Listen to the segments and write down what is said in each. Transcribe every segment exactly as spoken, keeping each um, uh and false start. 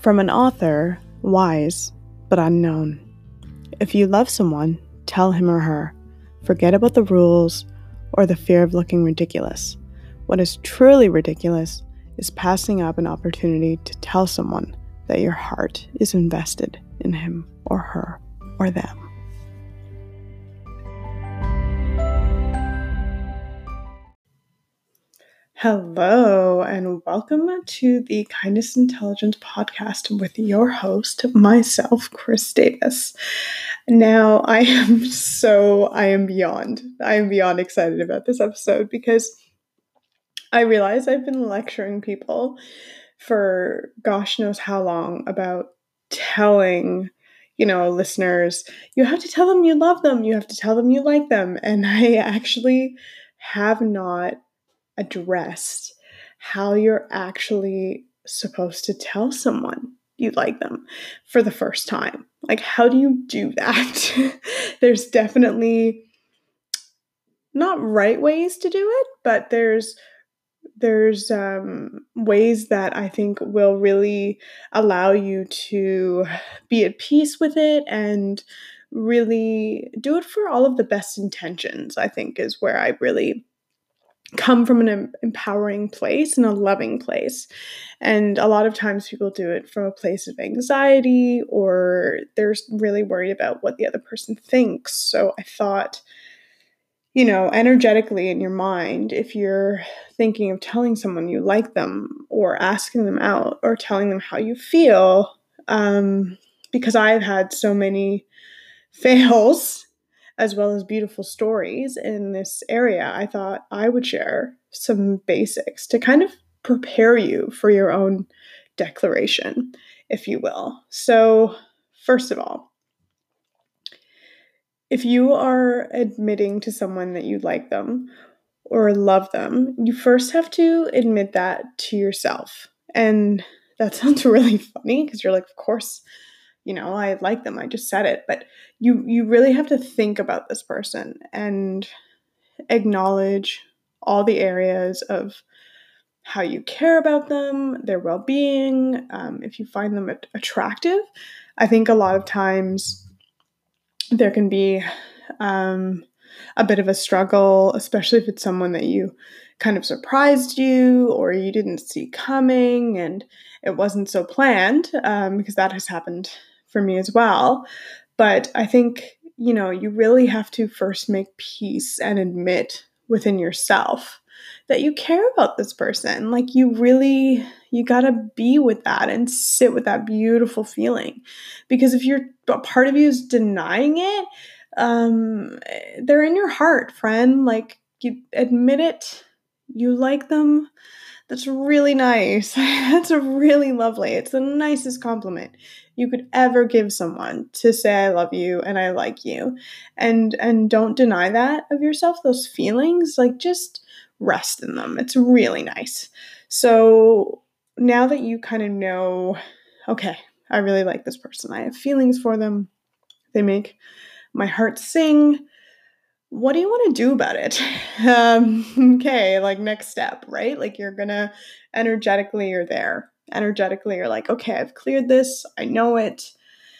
From an author, wise but unknown. If you love someone, tell him or her. Forget about the rules or the fear of looking ridiculous. What is truly ridiculous is passing up an opportunity to tell someone that your heart is invested in him or her or them. Hello, and welcome to the Kindness Intelligence podcast with your host, myself, Chris Davis. Now, I am so, I am beyond, I am beyond excited about this episode because I realize I've been lecturing people for gosh knows how long about telling, you know, listeners, you have to tell them you love them, you have to tell them you like them, and I actually have not addressed how you're actually supposed to tell someone you like them for the first time. Like, how do you do that? There's definitely not right ways to do it, but there's there's um, ways that I think will really allow you to be at peace with it and really do it for all of the best intentions, I think, is where I really come from an empowering place and a loving place. And a lot of times people do it from a place of anxiety or they're really worried about what the other person thinks. So I thought, you know, energetically in your mind, if you're thinking of telling someone you like them or asking them out or telling them how you feel, um, because I've had so many fails as well as beautiful stories in this area, I thought I would share some basics to kind of prepare you for your own declaration, if you will. So, first of all, if you are admitting to someone that you like them or love them, you first have to admit that to yourself. And that sounds really funny because you're like, of course, you know, I like them. I just said it. But you you really have to think about this person and acknowledge all the areas of how you care about them, their well-being, um, if you find them attractive. I think a lot of times there can be um, a bit of a struggle, especially if it's someone that you kind of surprised you or you didn't see coming and it wasn't so planned, um, because that has happened for me as well. But I think, you know, you really have to first make peace and admit within yourself that you care about this person. Like, you really, you gotta be with that and sit with that beautiful feeling. Because if you're, a part of you is denying it, um, they're in your heart, friend. Like, you admit it, you like them. That's really nice. That's a really lovely. It's the nicest compliment you could ever give someone, to say I love you and I like you. And and don't deny that of yourself, those feelings. Like, just rest in them. It's really nice. So now that you kind of know, okay, I really like this person. I have feelings for them. They make my heart sing. What do you want to do about it? Um, okay, like, next step, right? Like, you're gonna energetically, you're there. Energetically, you're like, okay, I've cleared this. I know it.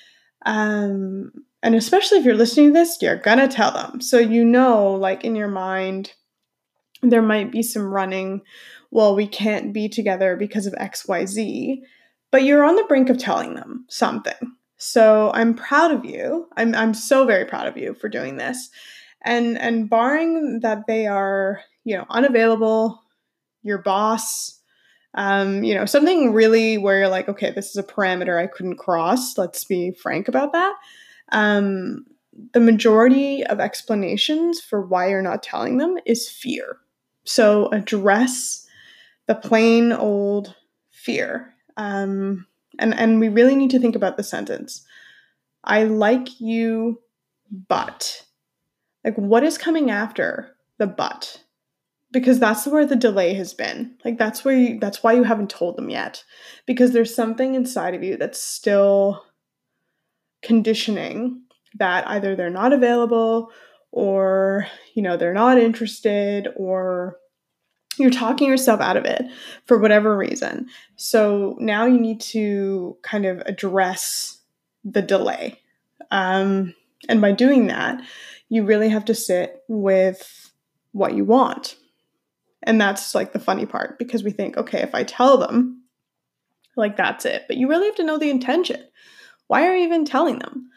Um, and especially if you're listening to this, you're gonna tell them. So, you know, like, in your mind, there might be some running, well, we can't be together because of X Y Z, but you're on the brink of telling them something. So I'm proud of you. I'm I'm so very proud of you for doing this. And and barring that they are, you know, unavailable, your boss, um, you know, something really where you're like, okay, this is a parameter I couldn't cross. Let's be frank about that. Um, the majority of explanations for why you're not telling them is fear. So address the plain old fear. Um, and, and we really need to think about the sentence. I like you, but. Like, what is coming after the but? Because that's where the delay has been. Like, that's where you, that's why you haven't told them yet. Because there's something inside of you that's still conditioning that either they're not available or, you know, they're not interested or You're talking yourself out of it for whatever reason. So now you need to kind of address the delay. Um, and by doing that, you really have to sit with what you want. And that's like the funny part, because we think, okay, if I tell them, like that's it. But you really have to know the intention. Why are you even telling them?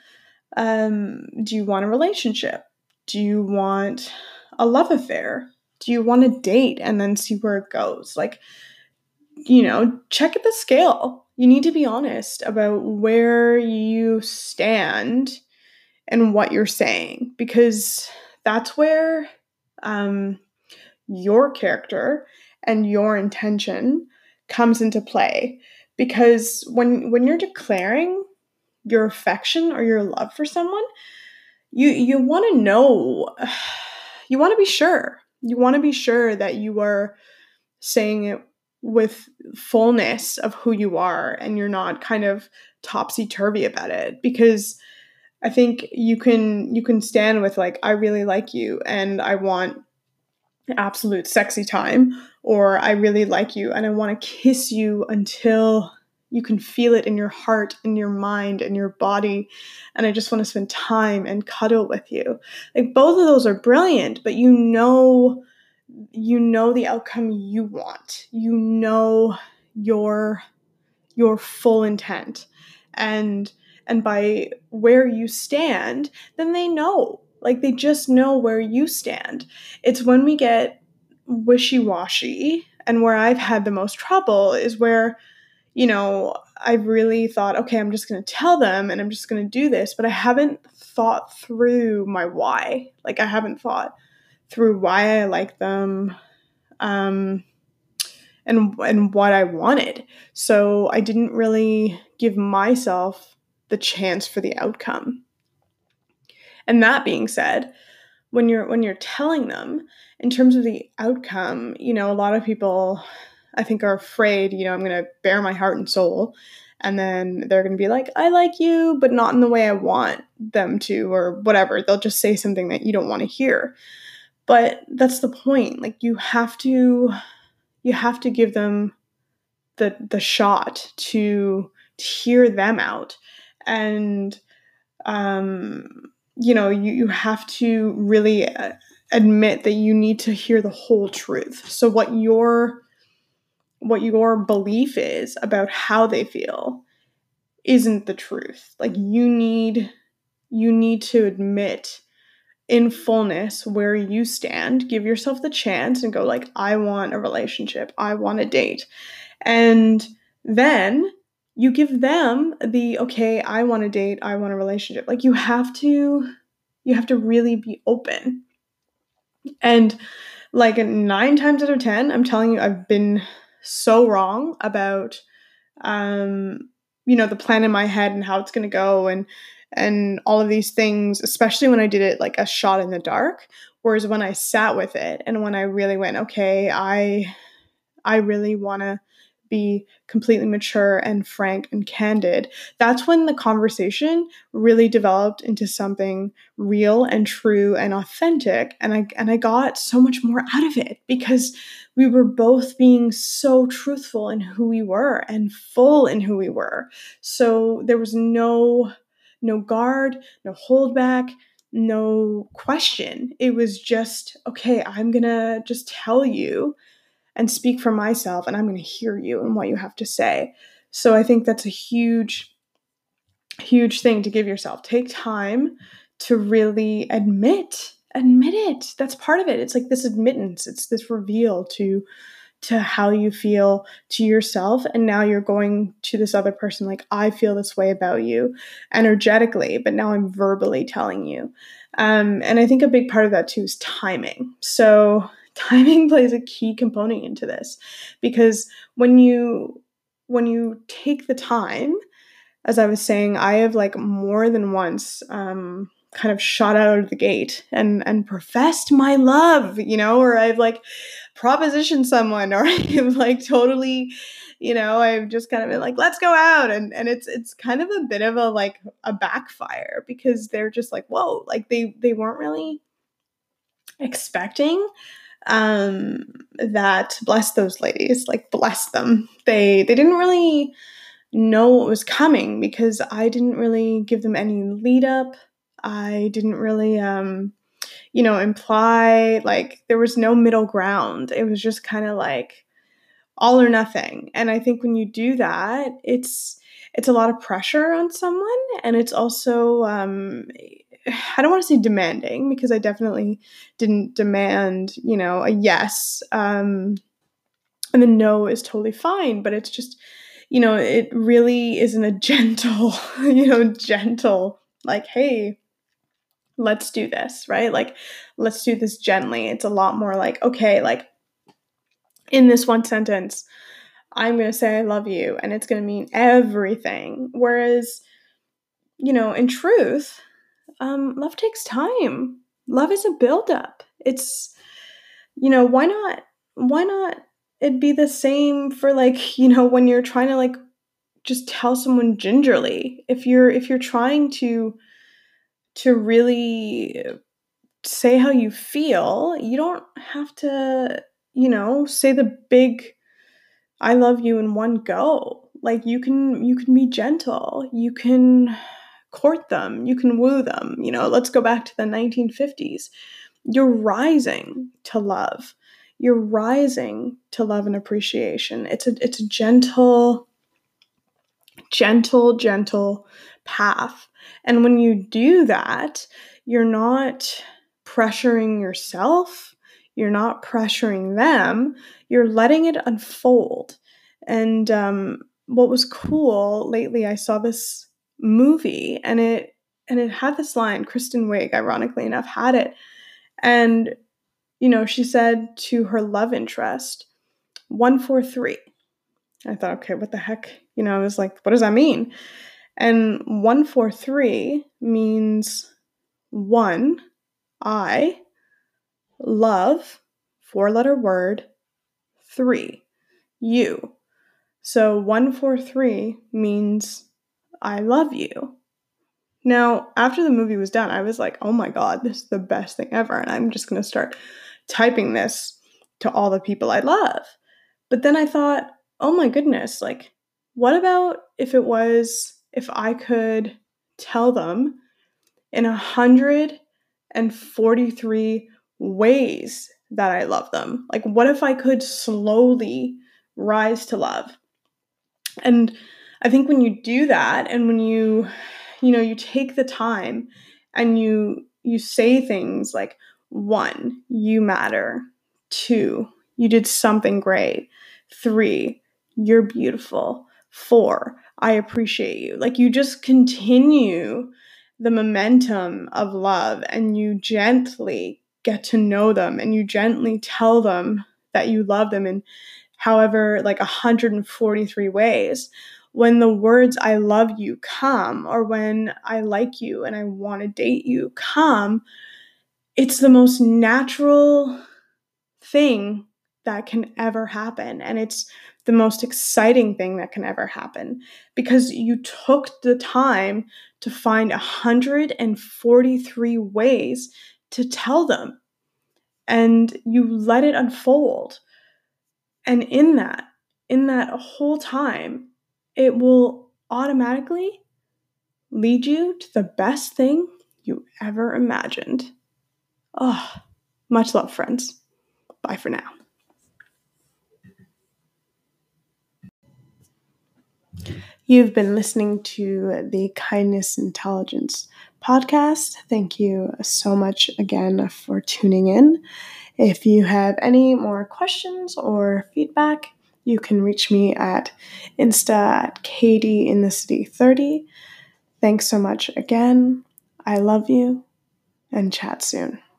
Um, do you want a relationship? Do you want a love affair? Do you want to date and then see where it goes? Like, you know, check at the scale. You need to be honest about where you stand and what you're saying, because that's where um, your character and your intention comes into play. Because when when you're declaring your affection or your love for someone, you you want to know, you want to be sure. You want to be sure that you are saying it with fullness of who you are, and you're not kind of topsy-turvy about it. Because I think you can you can stand with like, I really like you and I want absolute sexy time, or I really like you and I want to kiss you until you can feel it in your heart, in your mind, in your body, and I just want to spend time and cuddle with you. Like, both of those are brilliant, but you know you know the outcome you want. You know your your full intent. And and by where you stand, then they know. Like, they just know where you stand. It's when we get wishy-washy, and where I've had the most trouble is where, you know, I've really thought, okay, I'm just going to tell them and I'm just going to do this, but I haven't thought through my why. Like, I haven't thought through why I like them, um, and and what I wanted. So I didn't really give myself the chance for the outcome. And that being said, when you're when you're telling them in terms of the outcome, you know, a lot of people, I think, are afraid, you know, I'm going to bare my heart and soul, and then they're going to be like, I like you, but not in the way I want them to, or whatever. They'll just say something that you don't want to hear. But that's the point. Like, you have to you have to give them the the shot to, to hear them out. And um you know, you, you have to really uh, admit that you need to hear the whole truth. So what your what your belief is about how they feel isn't the truth. Like, you need you need to admit in fullness where you stand. Give yourself the chance and go like, I want a relationship, I want a date. And then you give them the, okay, I want a date, I want a relationship. Like, you have to you have to really be open. And like, nine times out of ten, I'm telling you, I've been so wrong about um you know, the plan in my head and how it's going to go, and and all of these things, especially when I did it like a shot in the dark. Whereas when I sat with it and when I really went, okay, I I really want to be completely mature and frank and candid, that's when the conversation really developed into something real and true and authentic. And I and I got so much more out of it, because we were both being so truthful in who we were and full in who we were. So there was no no guard, no holdback, no question. It was just, okay, I'm going to just tell you and speak for myself, and I'm going to hear you and what you have to say. So I think that's a huge, huge thing to give yourself. Take time to really admit, admit it. That's part of it. It's like this admittance. It's this reveal to to how you feel to yourself. And now you're going to this other person like, I feel this way about you energetically, but now I'm verbally telling you. Um, and I think a big part of that too is timing. So timing plays a key component into this, because when you when you take the time, as I was saying, I have like more than once um, kind of shot out of the gate and and professed my love, you know, or I've like propositioned someone, or I've like totally, you know, I've just kind of been like, let's go out, and and it's it's kind of a bit of a like a backfire, because they're just like, whoa, like they they weren't really expecting um, that bless those ladies, like bless them. They they didn't really know what was coming because I didn't really give them any lead up. I didn't really, um, you know, imply like there was no middle ground. It was just kind of like all or nothing. And I think when you do that, it's it's a lot of pressure on someone, and it's also um, I don't want to say demanding because I definitely didn't demand, you know, a yes. Um, and the no is totally fine, but it's just, you know, it really isn't a gentle, you know, gentle, like, hey, let's do this, right? Like, let's do this gently. It's a lot more like, okay, like in this one sentence, I'm going to say I love you, and it's going to mean everything. Whereas, you know, in truth, um, love takes time. Love is a buildup. It's, you know, why not, why not it be the same for like, you know, when you're trying to like just tell someone gingerly. If you're if you're trying to to really say how you feel, you don't have to, you know, say the big I love you in one go. Like you can you can be gentle. You can court them. You can woo them. You know, let's go back to the nineteen fifties. You're rising to love. You're rising to love and appreciation. It's a it's a gentle gentle gentle path. And when you do that, you're not pressuring yourself. You're not pressuring them. You're letting it unfold. And um, what was cool lately, I saw this movie, and it and it had this line. Kristen Wiig, ironically enough, had it, and you know, she said to her love interest, "one four three." I thought, okay, what the heck? You know, I was like, what does that mean? And one four three means one, I, love, four letter word, three, you. So one four three means I love you. Now, after the movie was done, I was like, oh my God, this is the best thing ever. And I'm just going to start typing this to all the people I love. But then I thought, oh my goodness, like, what about if it was, if I could tell them in one hundred forty-three ways that I love them? Like, what if I could slowly rise to love? And I think when you do that, and when you, you know, you take the time and you you say things like, one, you matter. Two, you did something great. Three, you're beautiful. Four, I appreciate you. Like you just continue the momentum of love, and you gently get to know them, and you gently tell them that you love them in however, like one hundred forty-three ways. When the words I love you come, or when I like you and I want to date you come, it's the most natural thing that can ever happen. And it's the most exciting thing that can ever happen because you took the time to find one hundred forty-three ways to tell them, and you let it unfold. And in that, in that whole time, it will automatically lead you to the best thing you ever imagined. Oh, much love, friends. Bye for now. You've been listening to the Kindness Intelligence podcast. Thank you so much again for tuning in. If you have any more questions or feedback, you can reach me at Insta at Katie in the City thirty. Thanks so much again. I love you, and chat soon.